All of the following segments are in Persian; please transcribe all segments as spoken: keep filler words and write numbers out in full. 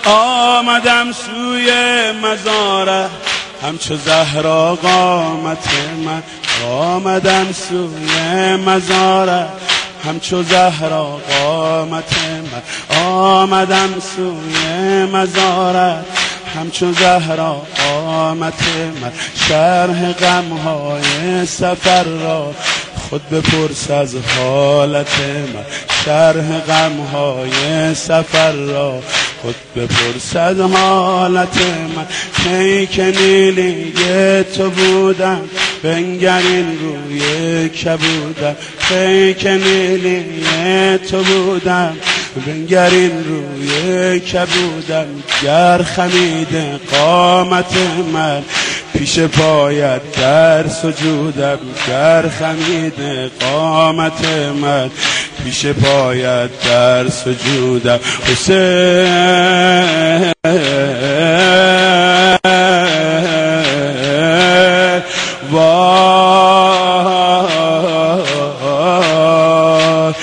آمدم سوی مزارت همچو زهرا قامت من، آمدم سوی مزارت همچو زهرا قامت من، آمدم سوی مزارت همچو زهرا قامت من. شرح غمهای سفر را خود بپرس از حالت من، شرح غمهای سفر را خود بپرس از حالت من. کی که نیلی تو بودم بنگر این روی کبودم، کی که نیلی تو بودم بنگر این روی کبودم. گر خمیده قامت من پیش پایت در سجودم، گر خمیده قامت من پیش پایت در سجودم. حسین وای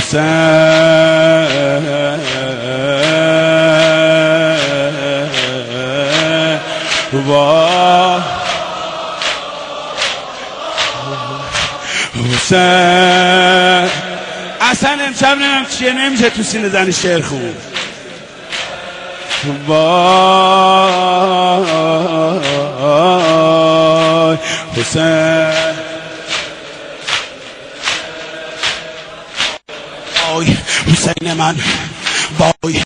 حسین وای حسین. اصلا امشب نمیم چیه نمیشه تو سینه زنی شعر خون. وای حسین وای حسین من وای